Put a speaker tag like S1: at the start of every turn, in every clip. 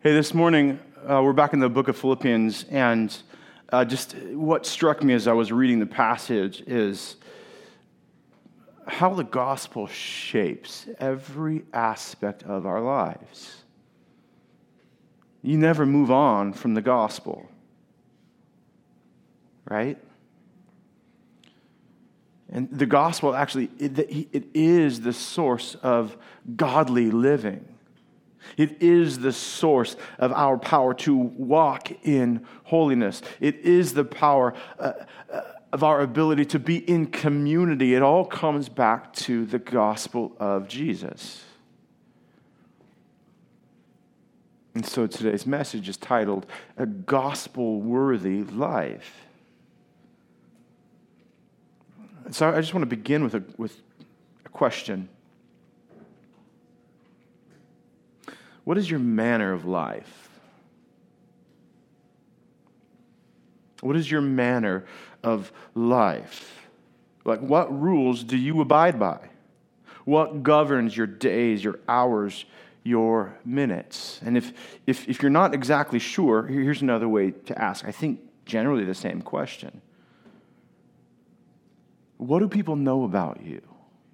S1: Hey, this morning we're back in the book of Philippians, and just what struck me as I was reading the passage is how the gospel shapes every aspect of our lives. You never move on from the gospel, right? And the gospel actually, it is the source of godly living. It is the source of our power to walk in holiness. It is the power of our ability to be in community. It all comes back to the gospel of Jesus. And so today's message is titled, A Gospel-Worthy Life. So I just want to begin with a question. What is your manner of life? What is your manner of life? Like, what rules do you abide by? What governs your days, your hours, your minutes? And if you're not exactly sure, here's another way to ask, I think generally the same question. What do people know about you?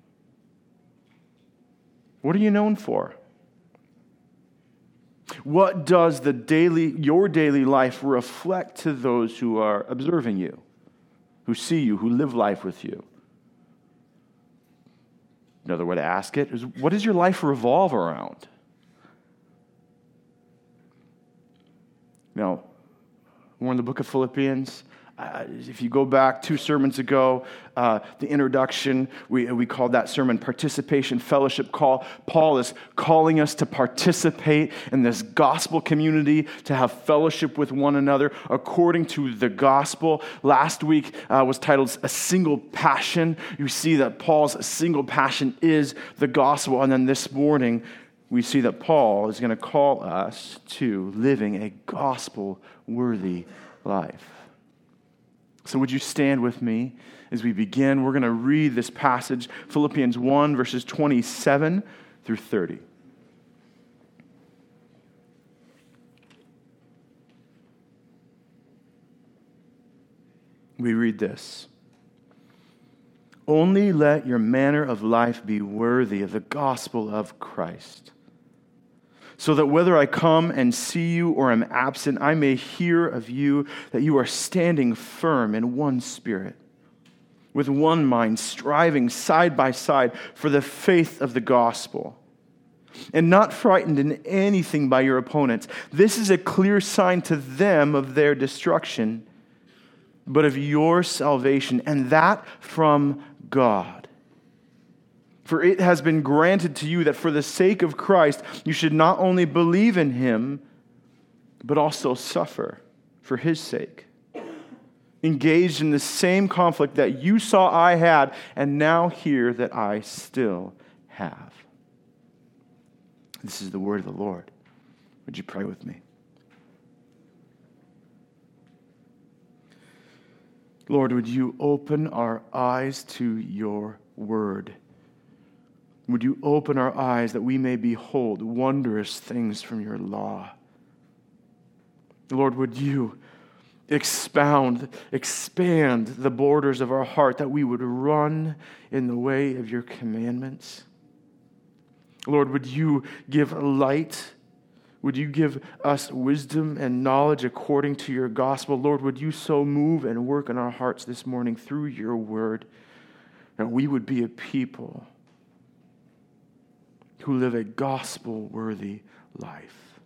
S1: What are you known for? What does your daily life reflect to those who are observing you, who see you, who live life with you? Another way to ask it is, what does your life revolve around? Now, we're in the book of Philippians. If you go back 2 sermons ago, the introduction, we called that sermon Participation Fellowship Call. Paul is calling us to participate in this gospel community, to have fellowship with one another according to the gospel. Last week was titled A Single Passion. You see that Paul's single passion is the gospel. And then this morning, we see that Paul is going to call us to living a gospel-worthy life. So would you stand with me as we begin? We're going to read this passage, Philippians 1, verses 27 through 30. We read this. Only let your manner of life be worthy of the gospel of Christ, so that whether I come and see you or am absent, I may hear of you that you are standing firm in one spirit, with one mind, striving side by side for the faith of the gospel, and not frightened in anything by your opponents. This is a clear sign to them of their destruction, but of your salvation, and that from God. For it has been granted to you that for the sake of Christ, you should not only believe in him, but also suffer for his sake. Engaged in the same conflict that you saw I had, and now hear that I still have. This is the word of the Lord. Would you pray with me? Lord, would you open our eyes to your word? Would you open our eyes that we may behold wondrous things from your law? Lord, would you expand the borders of our heart that we would run in the way of your commandments? Lord, would you give light? Would you give us wisdom and knowledge according to your gospel? Lord, would you so move and work in our hearts this morning through your word, that we would be a people who live a gospel-worthy life.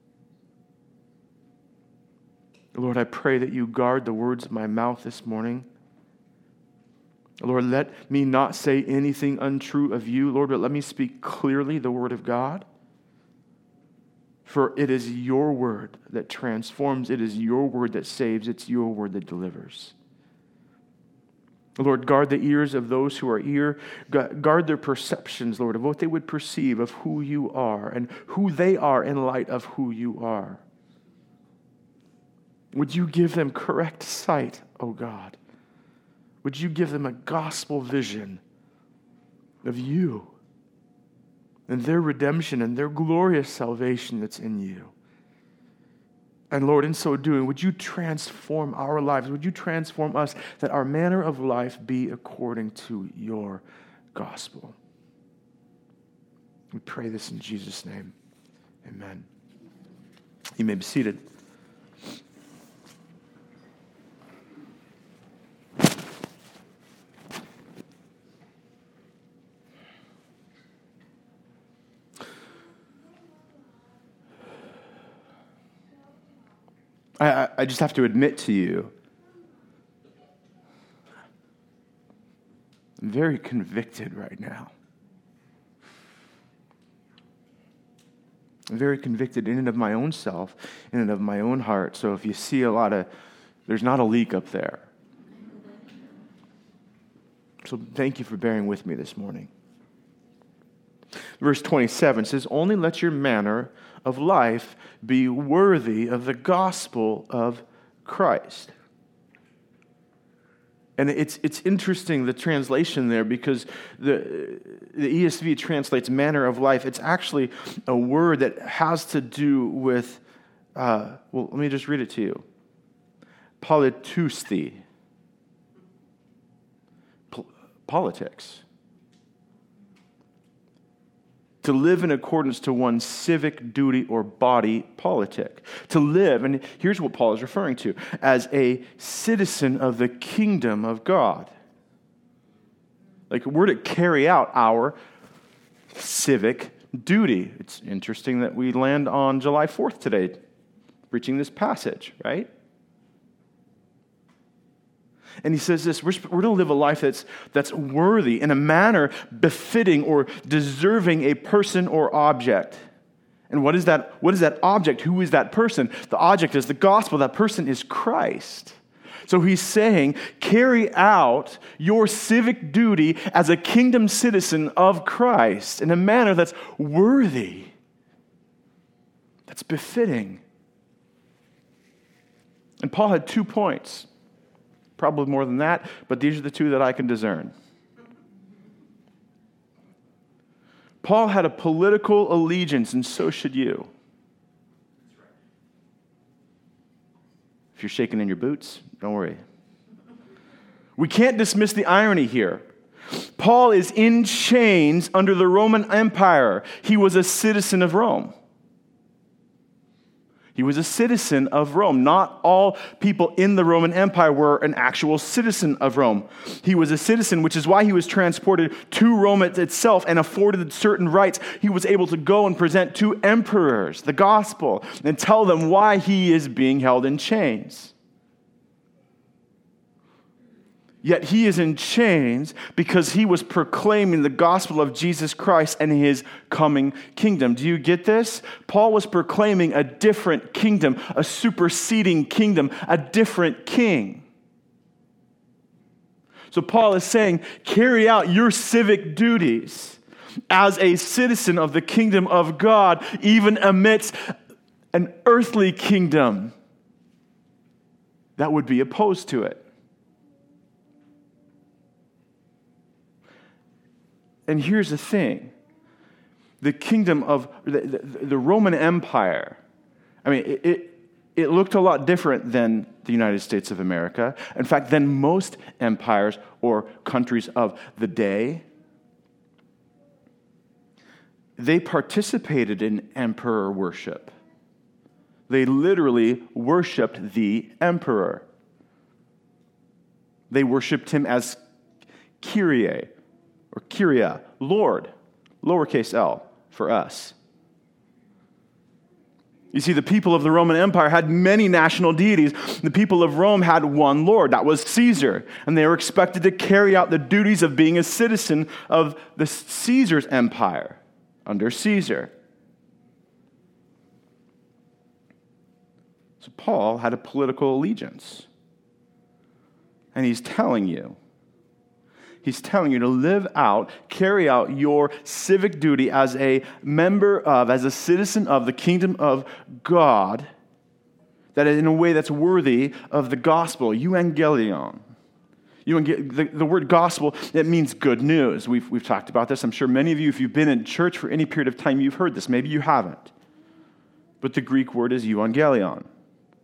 S1: Lord, I pray that you guard the words of my mouth this morning. Lord, let me not say anything untrue of you, Lord, but let me speak clearly the word of God. For it is your word that transforms. It is your word that saves. It's your word that delivers. Lord, guard the ears of those who are ear. Guard their perceptions, Lord, of what they would perceive of who you are and who they are in light of who you are. Would you give them correct sight, O God? Would you give them a gospel vision of you and their redemption and their glorious salvation that's in you? And Lord, in so doing, would you transform our lives? Would you transform us that our manner of life be according to your gospel? We pray this in Jesus' name. Amen. You may be seated. I just have to admit to you, I'm very convicted right now. I'm very convicted in and of my own self, in and of my own heart. So if you see there's not a leak up there. So thank you for bearing with me this morning. Verse 27 says, only let your manner of life be worthy of the gospel of Christ. And it's interesting, the translation there, because the ESV translates manner of life. It's actually a word that has to do with, let me just read it to you. Politousti. Politics. To live in accordance to one's civic duty or body politic. To live, and here's what Paul is referring to, as a citizen of the kingdom of God. Like we're to carry out our civic duty. It's interesting that we land on July 4th today, preaching this passage, right? And he says this, we're to live a life that's worthy in a manner befitting or deserving a person or object. And what is that object? Who is that person? The object is the gospel. That person is Christ. So he's saying, carry out your civic duty as a kingdom citizen of Christ in a manner that's worthy, that's befitting. And Paul had 2 points. Probably more than that, but these are the 2 that I can discern. Paul had a political allegiance, and so should you. If you're shaking in your boots, don't worry. We can't dismiss the irony here. Paul is in chains under the Roman Empire. He was a citizen of Rome. He was a citizen of Rome. Not all people in the Roman Empire were an actual citizen of Rome. He was a citizen, which is why he was transported to Rome itself and afforded certain rights. He was able to go and present to emperors the gospel and tell them why he is being held in chains. Yet he is in chains because he was proclaiming the gospel of Jesus Christ and his coming kingdom. Do you get this? Paul was proclaiming a different kingdom, a superseding kingdom, a different king. So Paul is saying, carry out your civic duties as a citizen of the kingdom of God, even amidst an earthly kingdom that would be opposed to it. And here's the thing. The kingdom of the Roman Empire, I mean, it looked a lot different than the United States of America. In fact, than most empires or countries of the day. They participated in emperor worship. They literally worshiped the emperor. They worshiped him as Kyrie, or Kyria, Lord, lowercase l for us. You see, the people of the Roman Empire had many national deities. The people of Rome had one Lord, that was Caesar, and they were expected to carry out the duties of being a citizen of the Caesar's empire under Caesar. So Paul had a political allegiance, and he's telling you to live out, carry out your civic duty as a member of, as a citizen of the kingdom of God, that in a way that's worthy of the gospel, euangelion. The word gospel, it means good news. We've talked about this. I'm sure many of you, if you've been in church for any period of time, you've heard this. Maybe you haven't. But the Greek word is euangelion.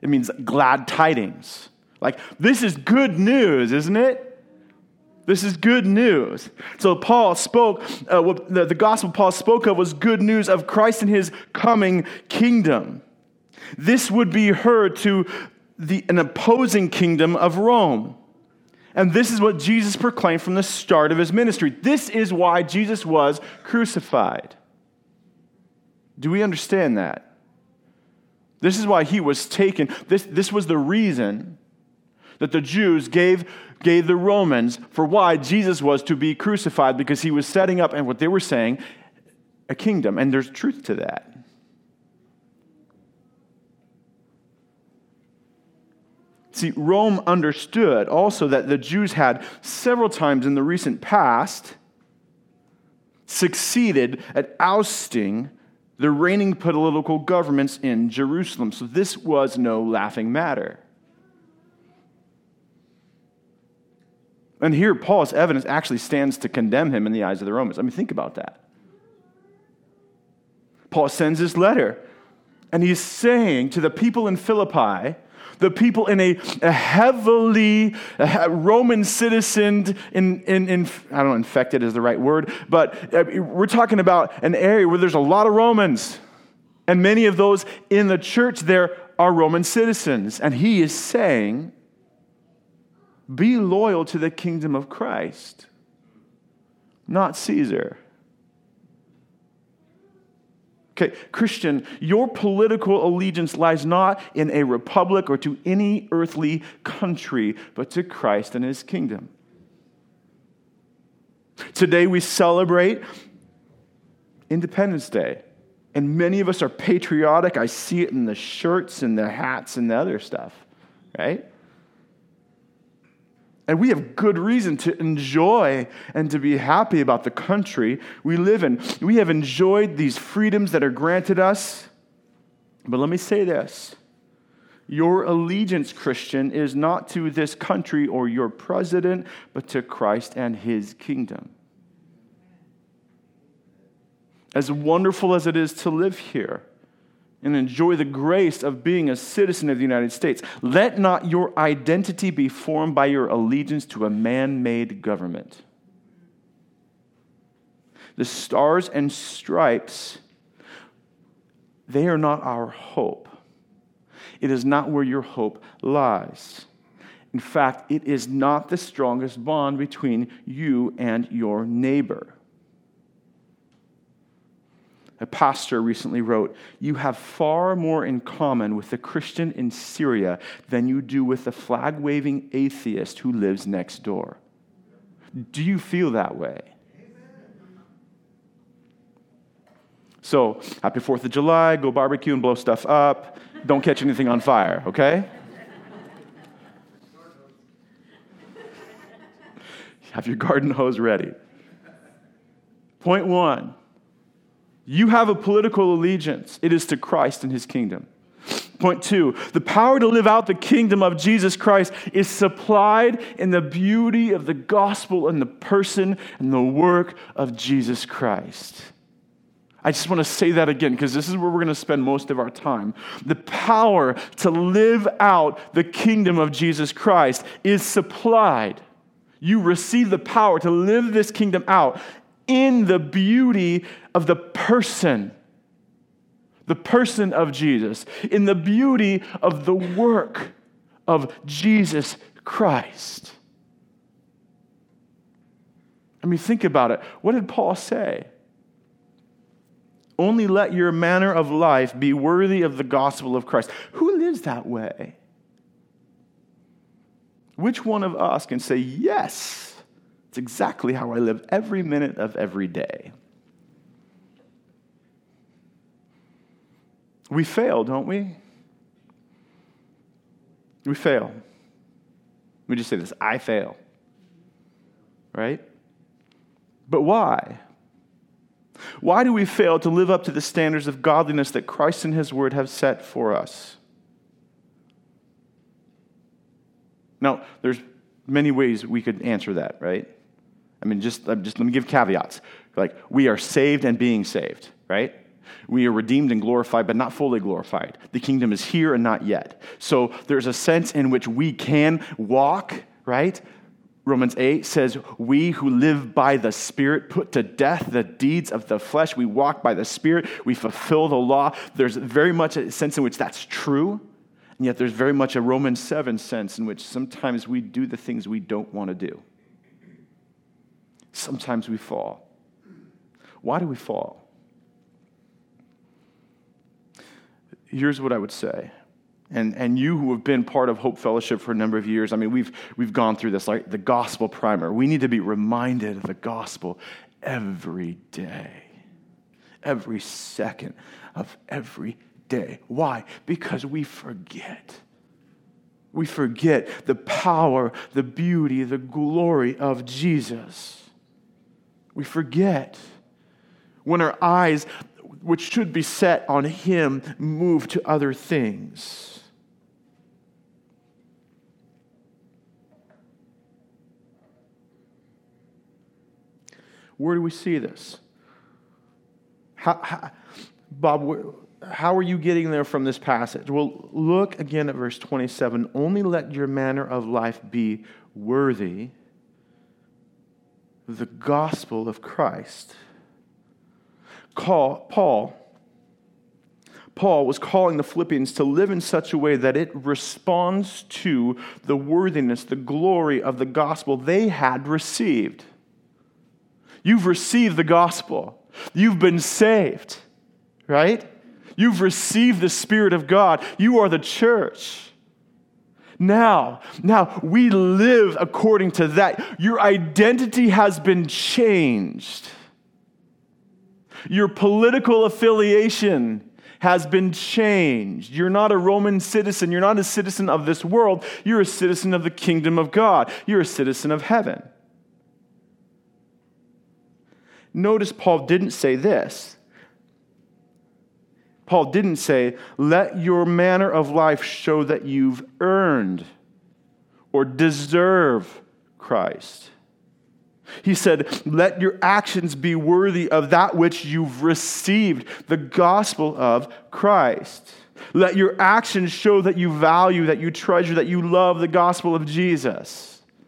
S1: It means glad tidings. Like, this is good news, isn't it? This is good news. So Paul spoke, the gospel Paul spoke of was good news of Christ and his coming kingdom. This would be heard to an opposing kingdom of Rome. And this is what Jesus proclaimed from the start of his ministry. This is why Jesus was crucified. Do we understand that? This is why he was taken. This was the reason that the Jews gave the Romans for why Jesus was to be crucified, because he was setting up, and what they were saying, a kingdom. And there's truth to that. See, Rome understood also that the Jews had several times in the recent past succeeded at ousting the reigning political governments in Jerusalem. So this was no laughing matter. And here, Paul's evidence actually stands to condemn him in the eyes of the Romans. I mean, think about that. Paul sends this letter, and he's saying to the people in Philippi, the people in a heavily Roman citizened, I don't know, infected is the right word, but we're talking about an area where there's a lot of Romans. And many of those in the church there are Roman citizens. And he is saying, be loyal to the kingdom of Christ, not Caesar. Okay, Christian, your political allegiance lies not in a republic or to any earthly country, but to Christ and his kingdom. Today we celebrate Independence Day, and many of us are patriotic. I see it in the shirts and the hats and the other stuff, right? And we have good reason to enjoy and to be happy about the country we live in. We have enjoyed these freedoms that are granted us. But let me say this. Your allegiance, Christian, is not to this country or your president, but to Christ and his kingdom. As wonderful as it is to live here and enjoy the grace of being a citizen of the United States, let not your identity be formed by your allegiance to a man-made government. The stars and stripes, they are not our hope. It is not where your hope lies. In fact, it is not the strongest bond between you and your neighbor. A pastor recently wrote, "You have far more in common with the Christian in Syria than you do with the flag-waving atheist who lives next door." Do you feel that way? So, happy 4th of July, go barbecue and blow stuff up. Don't catch anything on fire, okay? Have your garden hose ready. Point 1. You have a political allegiance. It is to Christ and his kingdom. Point 2, the power to live out the kingdom of Jesus Christ is supplied in the beauty of the gospel and the person and the work of Jesus Christ. I just want to say that again because this is where we're going to spend most of our time. The power to live out the kingdom of Jesus Christ is supplied. You receive the power to live this kingdom out in the beauty of the person of Jesus, in the beauty of the work of Jesus Christ. I mean, think about it. What did Paul say? Only let your manner of life be worthy of the gospel of Christ. Who lives that way? Which one of us can say, yes, it's exactly how I live every minute of every day? We fail, don't we? We fail. Let me just say this. I fail. Right? But why? Why do we fail to live up to the standards of godliness that Christ and his word have set for us? Now, there's many ways we could answer that, right? I mean, just let me give caveats. Like, we are saved and being saved, right? We are redeemed and glorified, but not fully glorified. The kingdom is here and not yet. So there's a sense in which we can walk, right? Romans 8 says, we who live by the Spirit put to death the deeds of the flesh. We walk by the Spirit. We fulfill the law. There's very much a sense in which that's true, and yet there's very much a Romans 7 sense in which sometimes we do the things we don't want to do. Sometimes we fall. Why do we fall? Here's what I would say. And you who have been part of Hope Fellowship for a number of years, I mean, we've gone through this, like the gospel primer. We need to be reminded of the gospel every day, every second of every day. Why? Because we forget. We forget the power, the beauty, the glory of Jesus. We forget when our eyes, which should be set on Him, move to other things. Where do we see this? Bob, how are you getting there from this passage? Well, look again at verse 27. Only let your manner of life be worthy of the gospel of Christ. Paul was calling the Philippians to live in such a way that it responds to the worthiness, the glory of the gospel they had received. You've received the gospel. You've been saved, right? You've received the Spirit of God. You are the church. Now we live according to that. Your identity has been changed. Your political affiliation has been changed. You're not a Roman citizen. You're not a citizen of this world. You're a citizen of the kingdom of God. You're a citizen of heaven. Notice Paul didn't say this. Paul didn't say, let your manner of life show that you've earned or deserve Christ. He said, let your actions be worthy of that which you've received, the gospel of Christ. Let your actions show that you value, that you treasure, that you love the gospel of Jesus.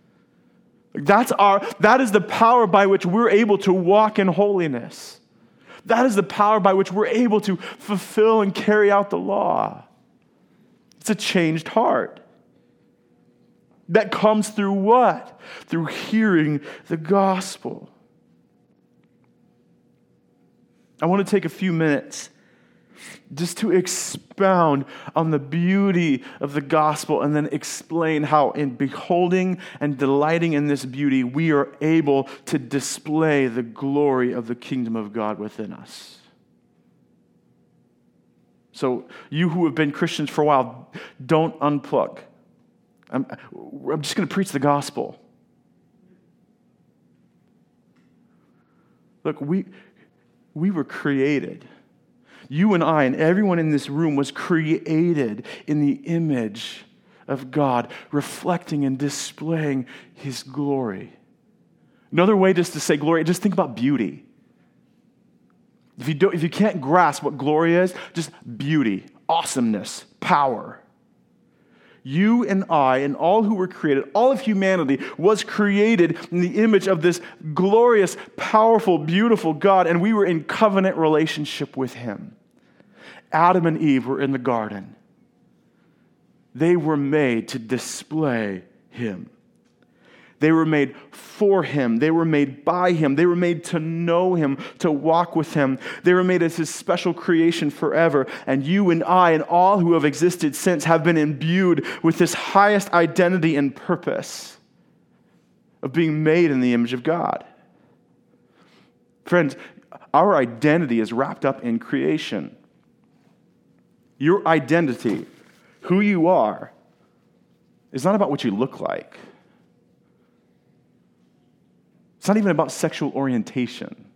S1: That is the power by which we're able to walk in holiness. That is the power by which we're able to fulfill and carry out the law. It's a changed heart. That comes through what? Through hearing the gospel. I want to take a few minutes just to expound on the beauty of the gospel and then explain how in beholding and delighting in this beauty, we are able to display the glory of the kingdom of God within us. So you who have been Christians for a while, don't unplug. I'm just going to preach the gospel. Look, we were created. You and I and everyone in this room was created in the image of God, reflecting and displaying His glory. Another way just to say glory, just think about beauty. If you can't grasp what glory is, just beauty, awesomeness, power. You and I and all who were created, all of humanity was created in the image of this glorious, powerful, beautiful God, and we were in covenant relationship with Him. Adam and Eve were in the garden. They were made to display Him. They were made for Him. They were made by Him. They were made to know Him, to walk with Him. They were made as His special creation forever. And you and I and all who have existed since have been imbued with this highest identity and purpose of being made in the image of God. Friends, our identity is wrapped up in creation. Your identity, who you are, is not about what you look like. It's not even about sexual orientation.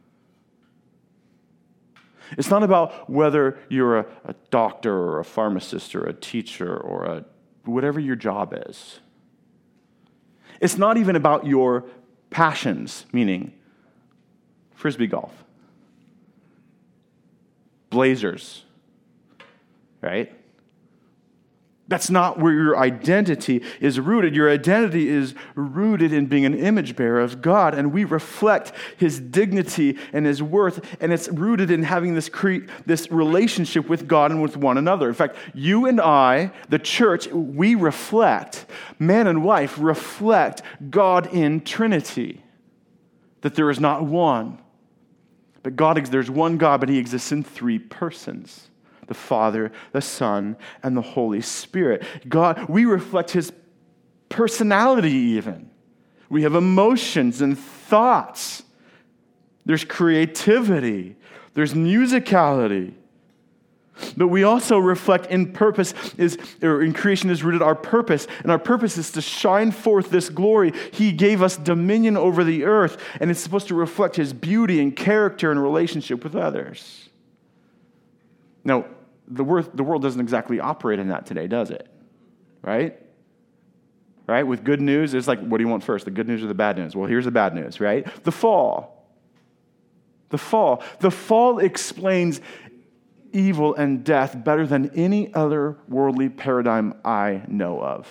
S1: It's not about whether you're a doctor or a pharmacist or a teacher or whatever your job is. It's not even about your passions, meaning Frisbee golf. Blazers, right? That's not where your identity is rooted. Your identity is rooted in being an image bearer of God, and we reflect His dignity and His worth, and it's rooted in having this relationship with God and with one another. In fact, you and I, the church, we reflect, man and wife reflect God in Trinity, that there is not one, but there's one God, but He exists in three persons. The Father, the Son, and the Holy Spirit. God, we reflect His personality even. We have emotions and thoughts. There's creativity. There's musicality. But we also reflect in in creation is rooted our purpose. And our purpose is to shine forth this glory. He gave us dominion over the earth. And it's supposed to reflect His beauty and character and relationship with others. Now, the world doesn't exactly operate in that today, does it? Right? Right? With good news, it's like, what do you want first, the good news or the bad news? Well, here's the bad news, right? The fall. The fall explains evil and death better than any other worldly paradigm I know of.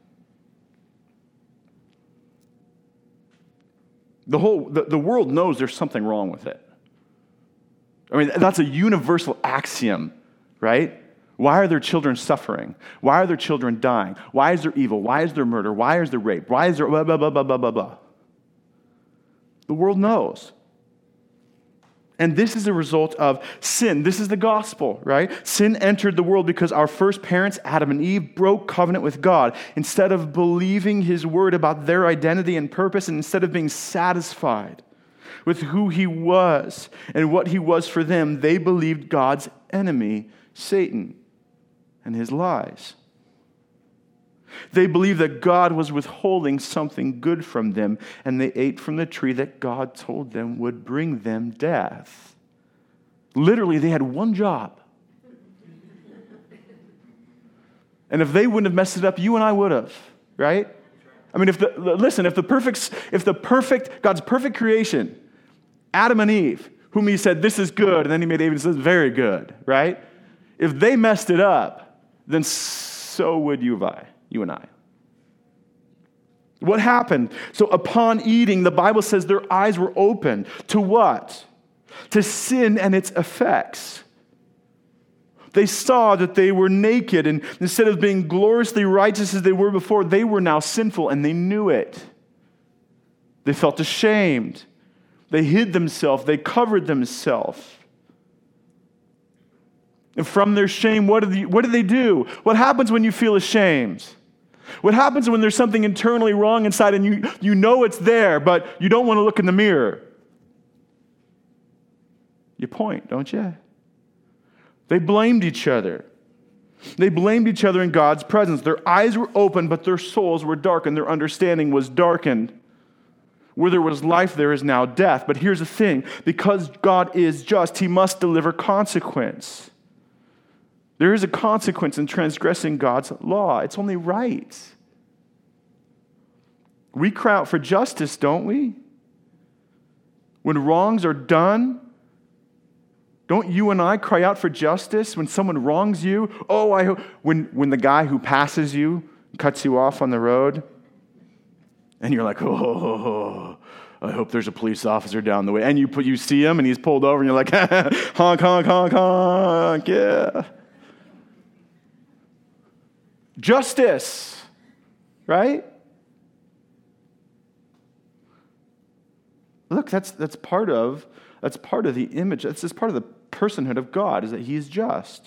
S1: The world knows there's something wrong with it. I mean, that's a universal axiom, right? Why are their children suffering? Why are their children dying? Why is there evil? Why is there murder? Why is there rape? Why is there blah, blah, blah, blah, blah, blah, blah? The world knows. And this is a result of sin. This is the gospel, right? Sin entered the world because our first parents, Adam and Eve, broke covenant with God. Instead of believing His word about their identity and purpose, and instead of being satisfied with who He was and what He was for them, they believed God's enemy, Satan, and his lies. They believed that God was withholding something good from them, and they ate from the tree that God told them would bring them death. Literally, they had one job. And if they wouldn't have messed it up, you and I would have, right? I mean, God's perfect creation, Adam and Eve, whom He said, this is good, and then He made Eve and says, very good, right? If they messed it up, then so would you and I. What happened? So upon eating, the Bible says their eyes were opened to what? To sin and its effects. They saw that they were naked, and instead of being gloriously righteous as they were before, they were now sinful, and they knew it. They felt ashamed. They hid themselves. They covered themselves. And from their shame, what do they do? What happens when you feel ashamed? What happens when there's something internally wrong inside and you know it's there, but you don't want to look in the mirror? You point, don't you? They blamed each other. They blamed each other in God's presence. Their eyes were open, but their souls were darkened. Their understanding was darkened. Where there was life, there is now death. But here's the thing. Because God is just, He must deliver consequence. There is a consequence in transgressing God's law. It's only right. We cry out for justice, don't we? When wrongs are done, don't you and I cry out for justice when someone wrongs you? Oh, when the guy who passes you cuts you off on the road, and you're like, oh, I hope there's a police officer down the way. And you see him, and he's pulled over, and you're like, honk, honk, honk, honk, yeah. Justice, right? Look, that's part of the image. That's just part of the personhood of God, is that He is just.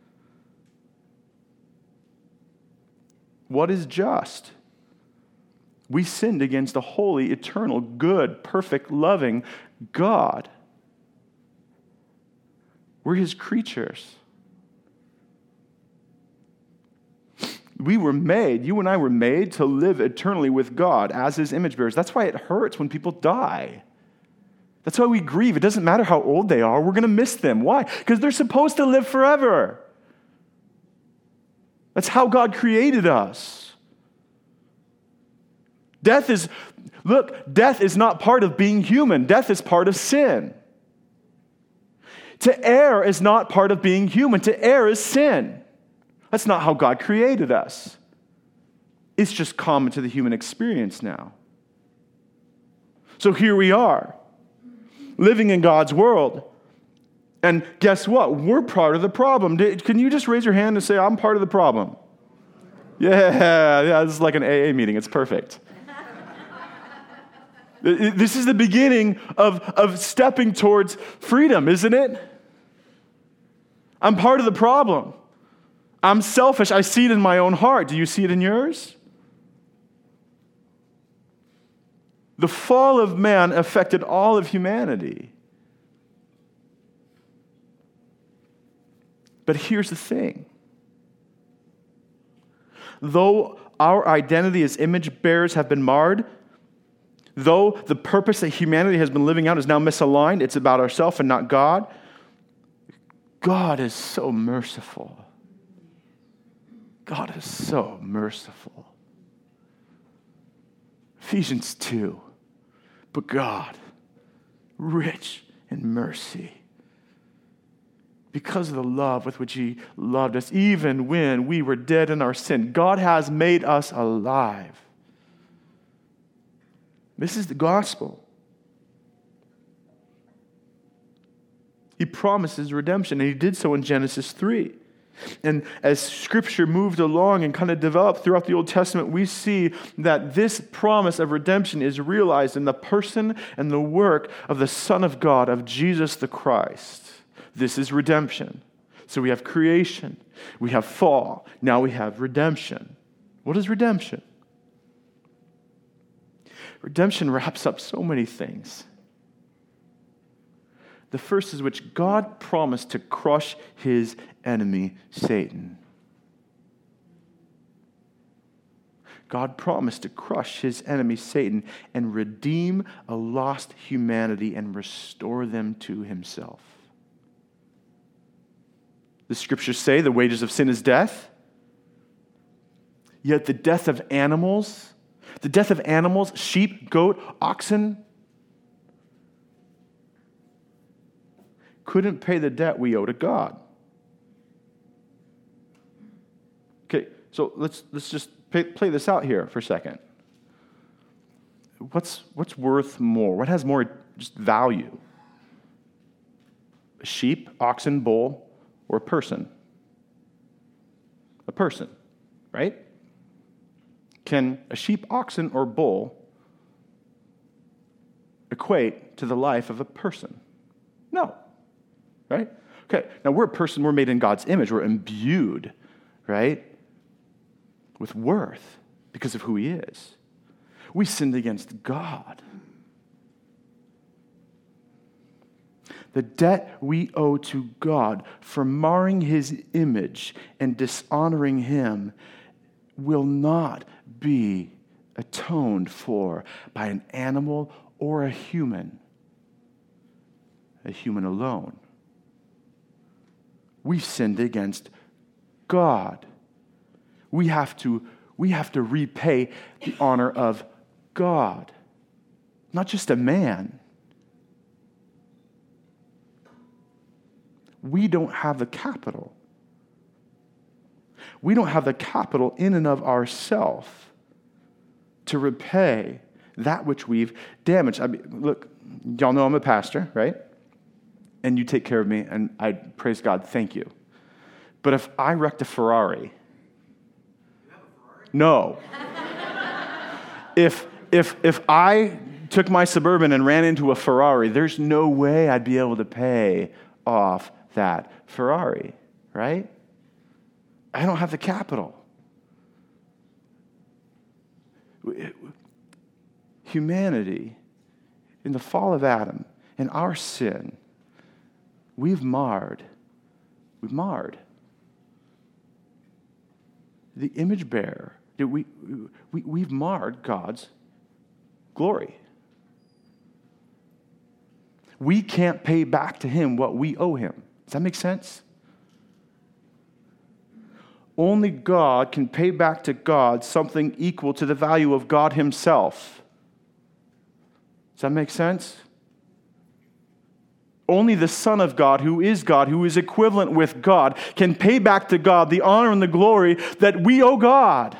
S1: What is just? We sinned against a holy, eternal, good, perfect, loving God. We're His creatures. You and I were made to live eternally with God as His image bearers. That's why it hurts when people die. That's why we grieve. It doesn't matter how old they are. We're going to miss them. Why? Because they're supposed to live forever. That's how God created us. Death is not part of being human. Death is part of sin. To err is not part of being human. To err is sin. That's not how God created us. It's just common to the human experience now. So here we are, living in God's world. And guess what? We're part of the problem. Can you just raise your hand and say, I'm part of the problem? Yeah, this is like an AA meeting. It's perfect. This is the beginning of stepping towards freedom, isn't it? I'm part of the problem. I'm selfish. I see it in my own heart. Do you see it in yours? The fall of man affected all of humanity. But here's the thing. Though our identity as image bearers have been marred, though the purpose that humanity has been living out is now misaligned, it's about ourselves and not God, God is so merciful. God is so merciful. Ephesians 2. But God, rich in mercy, because of the love with which He loved us, even when we were dead in our sin, God has made us alive. This is the gospel. He promises redemption, and He did so in Genesis 3. And as Scripture moved along and kind of developed throughout the Old Testament, we see that this promise of redemption is realized in the person and the work of the Son of God, of Jesus the Christ. This is redemption. So we have creation, we have fall, now we have redemption. What is redemption? Redemption wraps up so many things. The first is which God promised to crush His enemy, Satan. God promised to crush His enemy, Satan, and redeem a lost humanity and restore them to Himself. The Scriptures say the wages of sin is death, yet the death of animals, sheep, goat, oxen, couldn't pay the debt we owe to God. Okay, so let's just play this out here for a second. What's worth more? What has more just value? A sheep, oxen, bull, or a person? A person, right? Can a sheep, oxen, or bull equate to the life of a person? No. Right? Okay, now we're a person, we're made in God's image, we're imbued, right, with worth because of who He is. We sinned against God. The debt we owe to God for marring His image and dishonoring Him will not be atoned for by an animal or a human alone. We've sinned against God. We have to repay the honor of God, not just a man. We don't have the capital. We don't have the capital in and of ourselves to repay that which we've damaged. I mean, look, y'all know I'm a pastor, right? And you take care of me, and I praise God, thank you. But if I wrecked a Ferrari, no. If I took my Suburban and ran into a Ferrari, there's no way I'd be able to pay off that Ferrari, right? I don't have the capital. Humanity, in the fall of Adam, in our sin, we've marred the image bearer. We've marred God's glory. We can't pay back to Him what we owe Him. Does that make sense? Only God can pay back to God something equal to the value of God Himself. Does that make sense? Only the Son of God, who is equivalent with God, can pay back to God the honor and the glory that we owe God.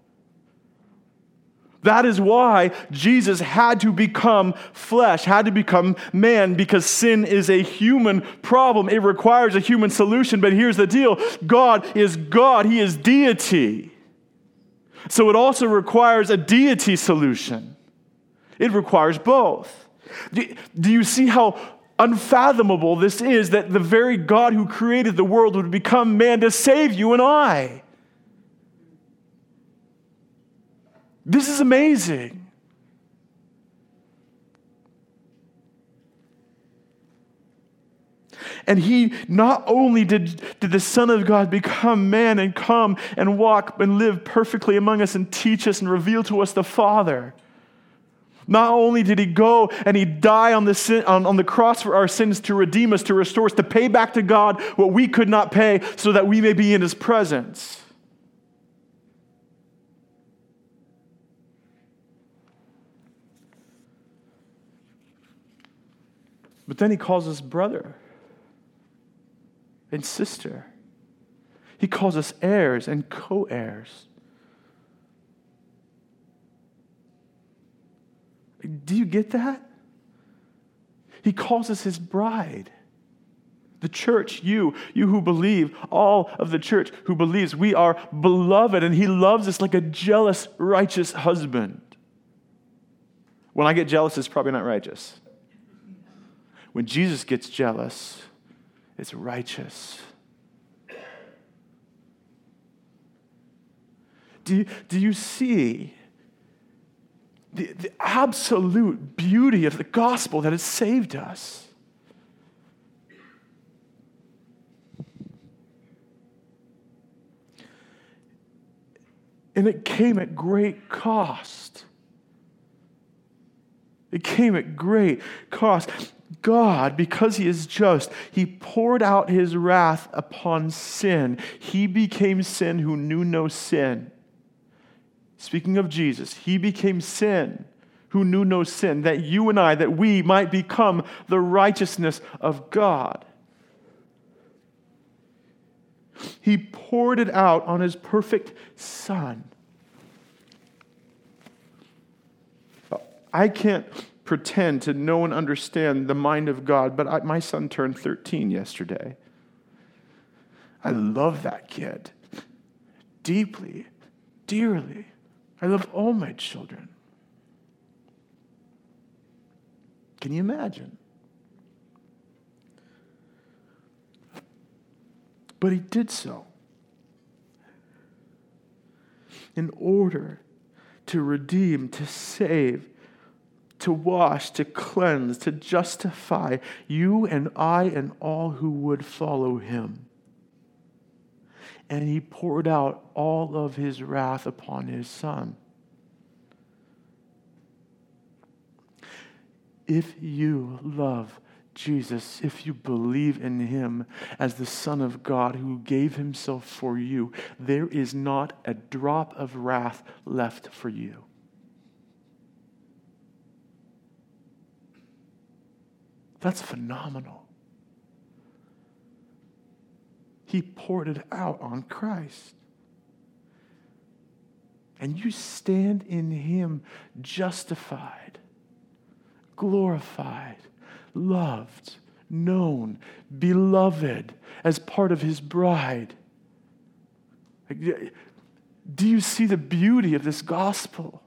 S1: That is why Jesus had to become flesh, had to become man, because sin is a human problem. It requires a human solution, but here's the deal. God is God. He is deity. So it also requires a deity solution. It requires both. Do you see how unfathomable this is, that the very God who created the world would become man to save you and I? This is amazing. And he not only did the Son of God become man and come and walk and live perfectly among us and teach us and reveal to us the Father. Not only did he go and he die on the cross for our sins to redeem us, to restore us, to pay back to God what we could not pay so that we may be in his presence. But then he calls us brother and sister. He calls us heirs and co-heirs. Do you get that? He calls us his bride. The church, you who believe, all of the church who believes, we are beloved, and he loves us like a jealous, righteous husband. When I get jealous, it's probably not righteous. When Jesus gets jealous, it's righteous. Do you see the absolute beauty of the gospel that has saved us? And it came at great cost. It came at great cost. God, because he is just, he poured out his wrath upon sin. He became sin who knew no sin. Speaking of Jesus, he became sin who knew no sin, that you and I, that we might become the righteousness of God. He poured it out on his perfect Son. I can't pretend to know and understand the mind of God, but my son turned 13 yesterday. I love that kid deeply, dearly. I love all my children. Can you imagine? But he did so in order to redeem, to save, to wash, to cleanse, to justify you and I and all who would follow him. And he poured out all of his wrath upon his Son. If you love Jesus, if you believe in him as the Son of God who gave himself for you, there is not a drop of wrath left for you. That's phenomenal. He poured it out on Christ. And you stand in him justified, glorified, loved, known, beloved as part of his bride. Do you see the beauty of this gospel?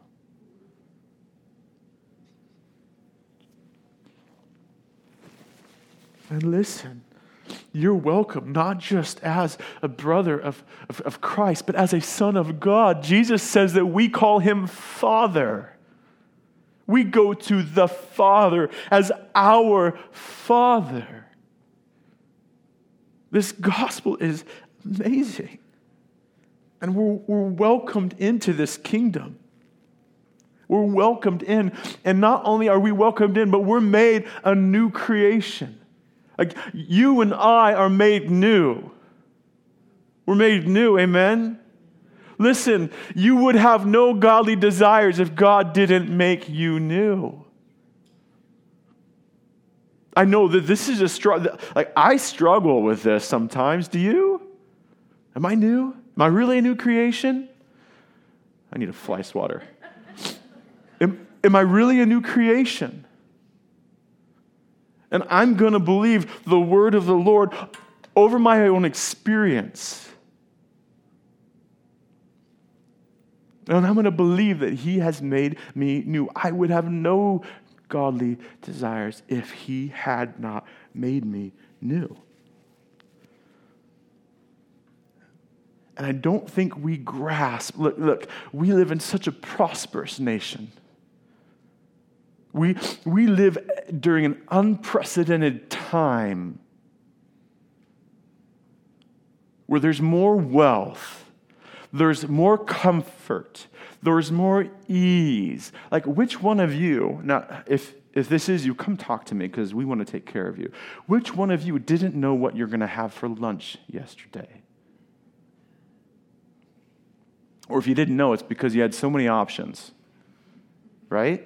S1: And listen, you're welcome not just as a brother of Christ, but as a son of God. Jesus says that we call him Father. We go to the Father as our Father. This gospel is amazing. And we're welcomed into this kingdom. We're welcomed in. And not only are we welcomed in, but we're made a new creation. Like you and I are made new. We're made new, amen? Listen, you would have no godly desires if God didn't make you new. I know that this is a struggle. Like, I struggle with this sometimes. Do you? Am I new? Am I really a new creation? I need a fly swatter. Am I really a new creation? And I'm going to believe the word of the Lord over my own experience. And I'm going to believe that he has made me new. I would have no godly desires if he had not made me new. And I don't think we grasp. Look, we live in such a prosperous nation. We live during an unprecedented time where there's more wealth, there's more comfort, there's more ease. Like, which one of you, now, if this is you, come talk to me because we want to take care of you. Which one of you didn't know what you're going to have for lunch yesterday? Or if you didn't know, it's because you had so many options, right?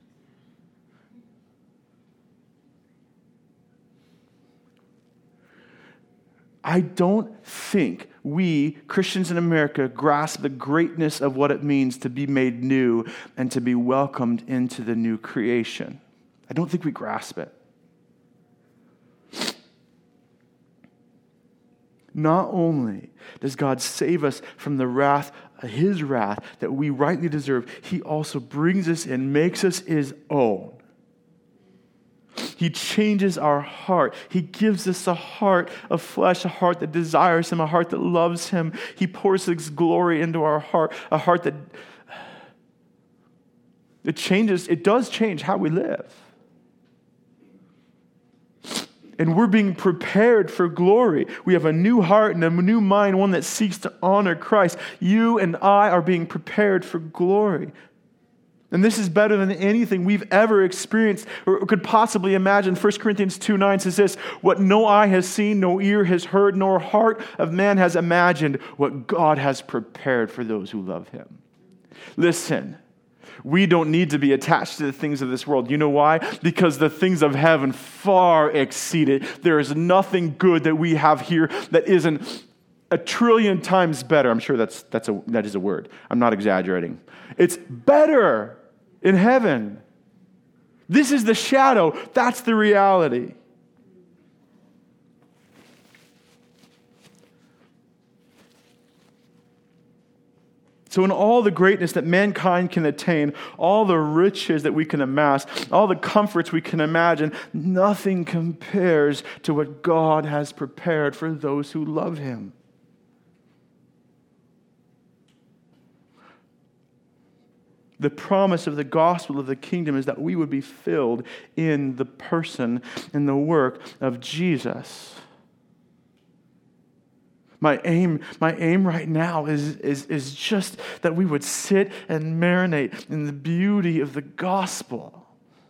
S1: I don't think we, Christians in America, grasp the greatness of what it means to be made new and to be welcomed into the new creation. I don't think we grasp it. Not only does God save us from the wrath, his wrath that we rightly deserve, he also brings us and makes us his own. He changes our heart. He gives us a heart of flesh, a heart that desires him, a heart that loves him. He pours his glory into our heart, a heart that it does change how we live. And we're being prepared for glory. We have a new heart and a new mind, one that seeks to honor Christ. You and I are being prepared for glory. And this is better than anything we've ever experienced or could possibly imagine. 1 Corinthians 2:9 says this, what no eye has seen, no ear has heard, nor heart of man has imagined, what God has prepared for those who love him. Listen, we don't need to be attached to the things of this world. You know why? Because the things of heaven far exceed it. There is nothing good that we have here that isn't a trillion times better. I'm sure that is a word. I'm not exaggerating. It's better in heaven. This is the shadow. That's the reality. So in all the greatness that mankind can attain, all the riches that we can amass, all the comforts we can imagine, nothing compares to what God has prepared for those who love him. The promise of the gospel of the kingdom is that we would be filled in the person and the work of Jesus. My aim right now is just that we would sit and marinate in the beauty of the gospel.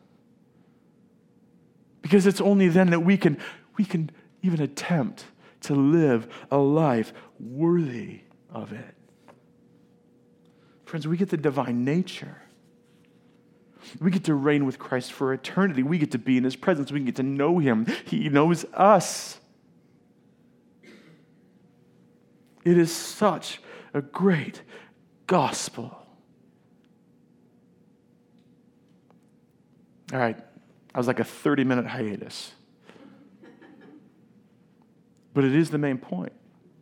S1: Because it's only then that we can even attempt to live a life worthy of it. Friends, we get the divine nature. We get to reign with Christ for eternity. We get to be in his presence. We get to know him. He knows us. It is such a great gospel. All right, I was like a 30-minute hiatus. But it is the main point.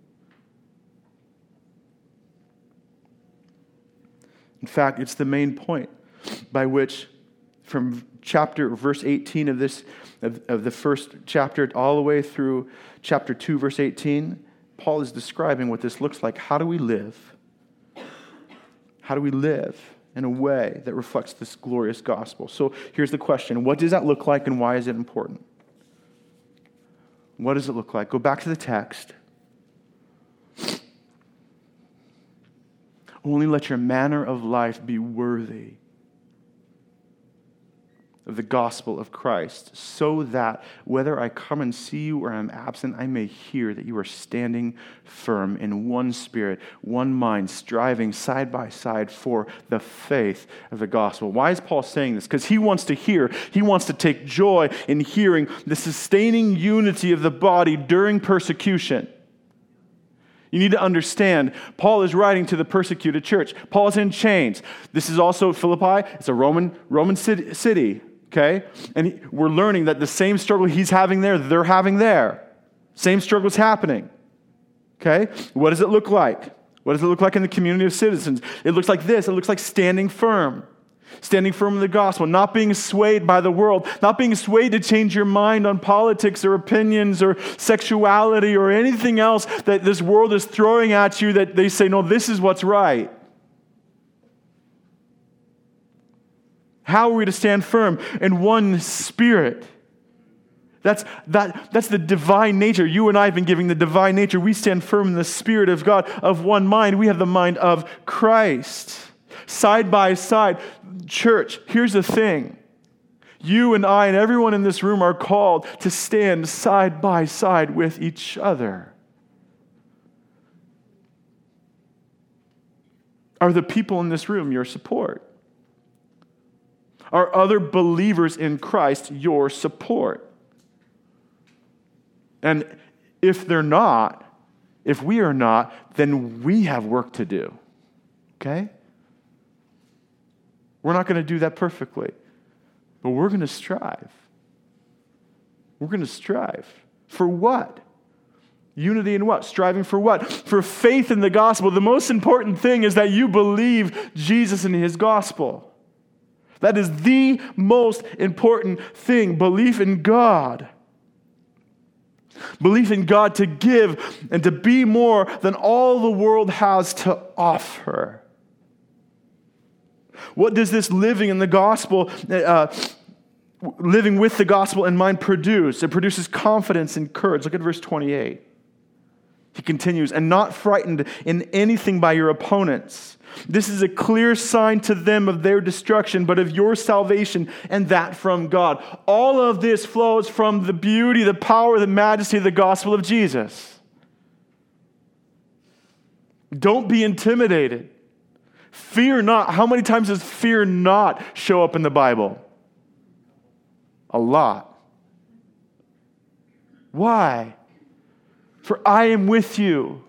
S1: In fact, it's the main point by which, from verse 18 of the first chapter all the way through chapter 2, verse 18, Paul is describing what this looks like. How do we live? How do we live in a way that reflects this glorious gospel? So here's the question. What does that look like and why is it important? What does it look like? Go back to the text. Only let your manner of life be worthy of the gospel of Christ, so that whether I come and see you or am absent, I may hear that you are standing firm in one spirit, one mind, striving side by side for the faith of the gospel. Why is Paul saying this? Because he wants to hear, he wants to take joy in hearing the sustaining unity of the body during persecution. You need to understand, Paul is writing to the persecuted church. Paul is in chains. This is also Philippi. It's a Roman city, okay? And we're learning that the same struggle he's having there, they're having there. Same struggle's happening, okay? What does it look like? What does it look like in the community of citizens? It looks like this. It looks like standing firm. Standing firm in the gospel, not being swayed by the world, not being swayed to change your mind on politics or opinions or sexuality or anything else that this world is throwing at you that they say, no, this is what's right. How are we to stand firm in one spirit? That's the divine nature. You and I have been giving the divine nature. We stand firm in the Spirit of God, of one mind. We have the mind of Christ. Side by side. Church, here's the thing. You and I and everyone in this room are called to stand side by side with each other. Are the people in this room your support? Are other believers in Christ your support? And if they're not, if we are not, then we have work to do. Okay? We're not going to do that perfectly, but we're going to strive. We're going to strive. For what? Unity in what? Striving for what? For faith in the gospel. The most important thing is that you believe Jesus and his gospel. That is the most important thing. Belief in God. Belief in God to give and to be more than all the world has to offer. What does this living in the gospel, living with the gospel in mind produce? It produces confidence and courage. Look at verse 28. He continues, and not frightened in anything by your opponents. This is a clear sign to them of their destruction, but of your salvation, and that from God. All of this flows from the beauty, the power, the majesty of the gospel of Jesus. Don't be intimidated. Fear not. How many times does fear not show up in the Bible? A lot. Why? For I am with you.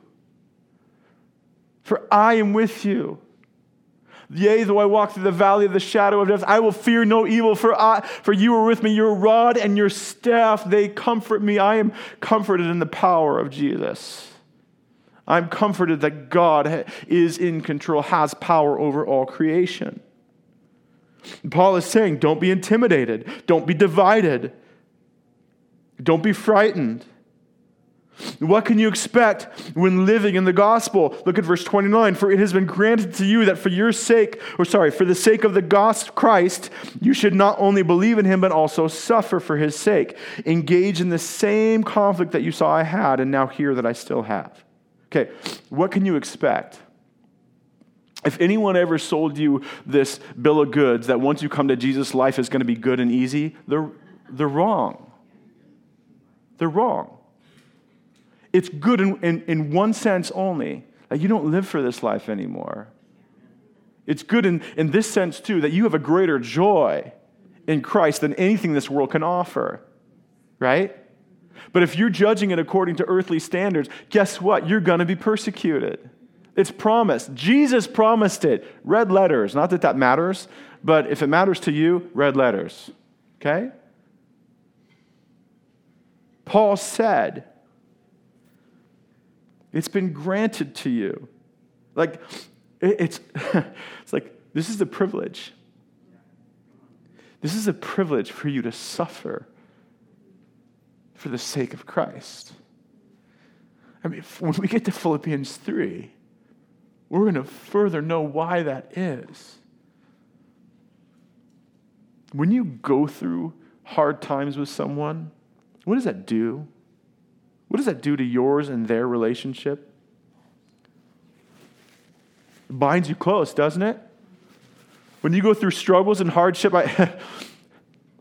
S1: For I am with you. Yea, though I walk through the valley of the shadow of death, I will fear no evil, for you are with me. Your rod and your staff, they comfort me. I am comforted in the power of Jesus. I'm comforted that God is in control, has power over all creation. Paul is saying, don't be intimidated. Don't be divided. Don't be frightened. What can you expect when living in the gospel? Look at verse 29. For it has been granted to you that for the sake of the gospel Christ, you should not only believe in him, but also suffer for his sake. Engage in the same conflict that you saw I had and now hear that I still have. Okay, what can you expect? If anyone ever sold you this bill of goods that once you come to Jesus, life is going to be good and easy, they're wrong. They're wrong. It's good in one sense only, that you don't live for this life anymore. It's good in this sense too, that you have a greater joy in Christ than anything this world can offer, right? But if you're judging it according to earthly standards, guess what? You're going to be persecuted. It's promised. Jesus promised it. Red letters. Not that matters, but if it matters to you, red letters. Okay? Paul said, it's been granted to you. Like, it's like, this is a privilege. This is a privilege for you to suffer for the sake of Christ. I mean, when we get to Philippians 3, we're going to further know why that is. When you go through hard times with someone, what does that do? What does that do to yours and their relationship? It binds you close, doesn't it? When you go through struggles and hardship,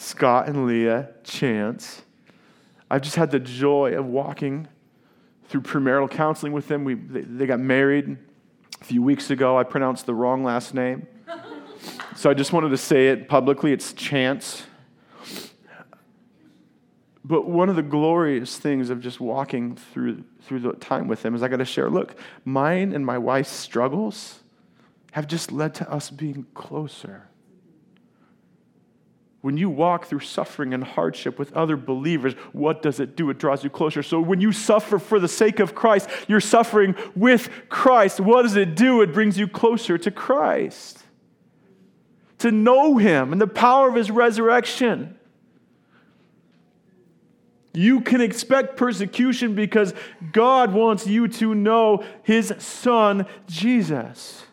S1: Scott and Leah, Chance. I've just had the joy of walking through premarital counseling with them. They got married a few weeks ago. I pronounced the wrong last name. So I just wanted to say it publicly. It's Chance. But one of the glorious things of just walking through the time with them is I got to share, look, mine and my wife's struggles have just led to us being closer. When you walk through suffering and hardship with other believers, what does it do? It draws you closer. So when you suffer for the sake of Christ, you're suffering with Christ. What does it do? It brings you closer to Christ. To know Him and the power of His resurrection. You can expect persecution because God wants you to know His Son, Jesus.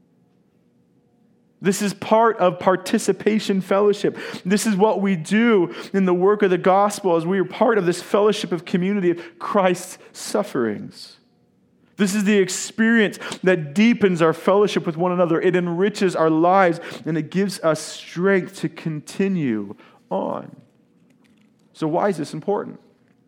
S1: This is part of participation fellowship. This is what we do in the work of the gospel as we are part of this fellowship of community of Christ's sufferings. This is the experience that deepens our fellowship with one another. It enriches our lives and it gives us strength to continue on. So why is this important?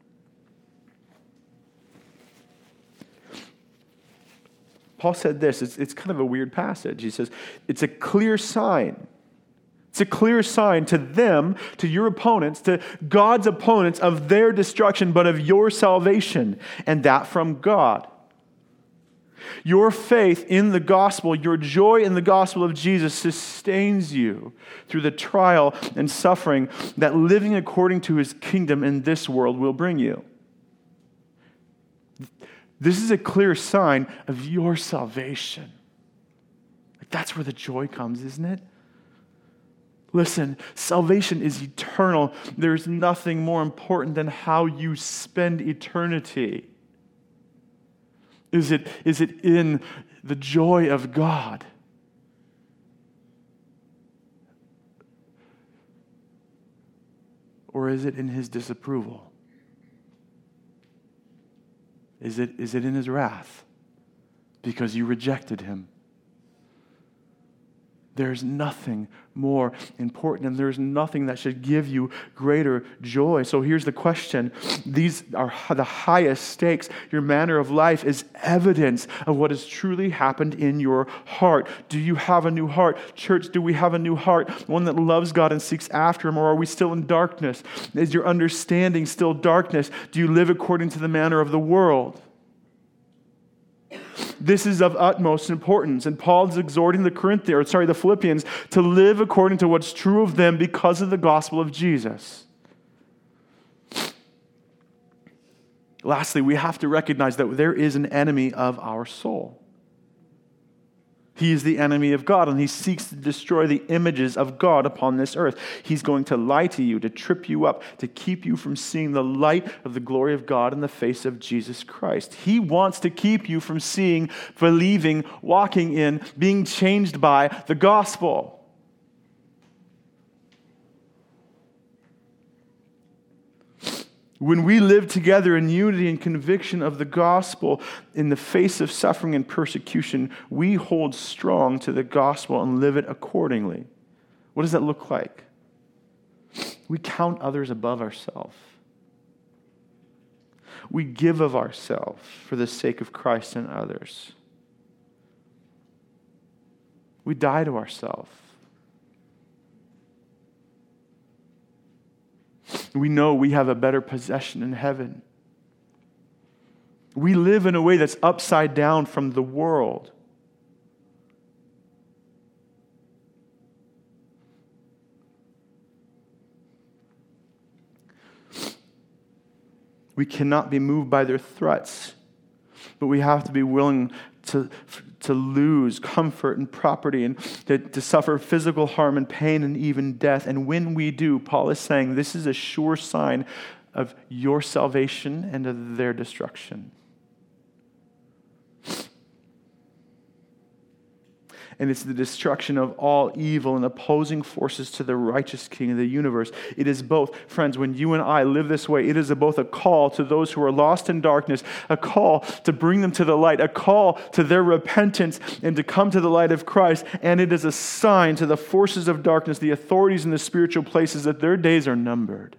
S1: Paul said this, it's kind of a weird passage. He says, it's a clear sign. It's a clear sign to them, to your opponents, to God's opponents of their destruction, but of your salvation, and that from God. Your faith in the gospel, your joy in the gospel of Jesus sustains you through the trial and suffering that living according to His kingdom in this world will bring you. This is a clear sign of your salvation. That's where the joy comes, isn't it? Listen, salvation is eternal. There's nothing more important than how you spend eternity. Is it in the joy of God? Or is it in His disapproval? Is it in His wrath because you rejected Him? There's nothing more important, and there's nothing that should give you greater joy. So here's the question. These are the highest stakes. Your manner of life is evidence of what has truly happened in your heart. Do you have a new heart? Church, do we have a new heart? One that loves God and seeks after Him, or are we still in darkness? Is your understanding still darkness? Do you live according to the manner of the world? This is of utmost importance. And Paul is exhorting the Philippians to live according to what's true of them because of the gospel of Jesus. Lastly, we have to recognize that there is an enemy of our soul. He is the enemy of God, and he seeks to destroy the images of God upon this earth. He's going to lie to you, to trip you up, to keep you from seeing the light of the glory of God in the face of Jesus Christ. He wants to keep you from seeing, believing, walking in, being changed by the gospel. When we live together in unity and conviction of the gospel in the face of suffering and persecution, we hold strong to the gospel and live it accordingly. What does that look like? We count others above ourselves. We give of ourselves for the sake of Christ and others. We die to ourselves. We know we have a better possession in heaven. We live in a way that's upside down from the world. We cannot be moved by their threats, but we have to be willing to lose comfort and property and to suffer physical harm and pain and even death. And when we do, Paul is saying this is a sure sign of your salvation and of their destruction. And it's the destruction of all evil and opposing forces to the righteous King of the universe. It is both, friends, when you and I live this way, it is both a call to those who are lost in darkness, a call to bring them to the light, a call to their repentance and to come to the light of Christ. And it is a sign to the forces of darkness, the authorities in the spiritual places, that their days are numbered.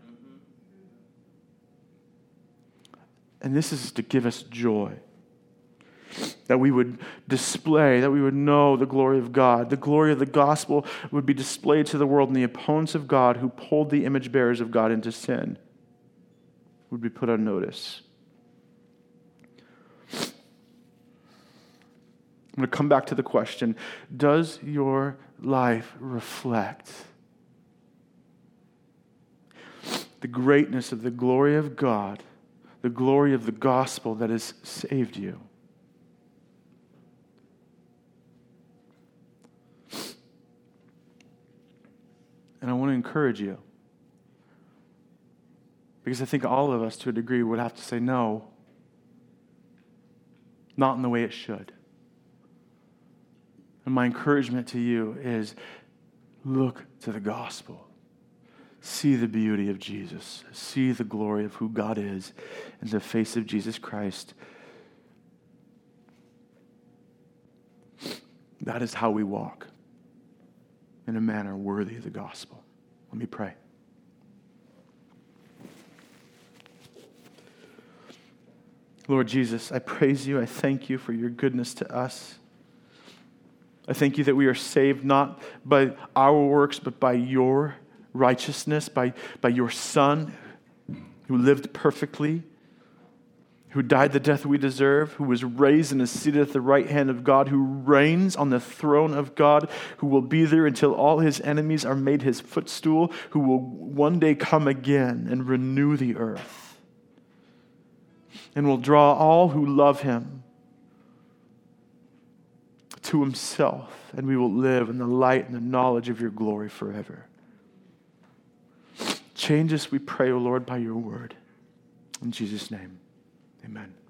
S1: And this is to give us joy. That we would display, that we would know the glory of God. The glory of the gospel would be displayed to the world, and the opponents of God who pulled the image bearers of God into sin would be put on notice. I'm going to come back to the question, does your life reflect the greatness of the glory of God, the glory of the gospel that has saved you? And I want to encourage you, because I think all of us, to a degree, would have to say no, not in the way it should. And my encouragement to you is, look to the gospel. See the beauty of Jesus. See the glory of who God is in the face of Jesus Christ. That is how we walk in a manner worthy of the gospel. Let me pray. Lord Jesus, I praise you. I thank you for your goodness to us. I thank you that we are saved not by our works, but by your righteousness, by your Son who lived perfectly, who died the death we deserve, who was raised and is seated at the right hand of God, who reigns on the throne of God, who will be there until all his enemies are made his footstool, who will one day come again and renew the earth, and will draw all who love him to himself, and we will live in the light and the knowledge of your glory forever. Change us, we pray, O Lord, by your word. In Jesus' name. Amen.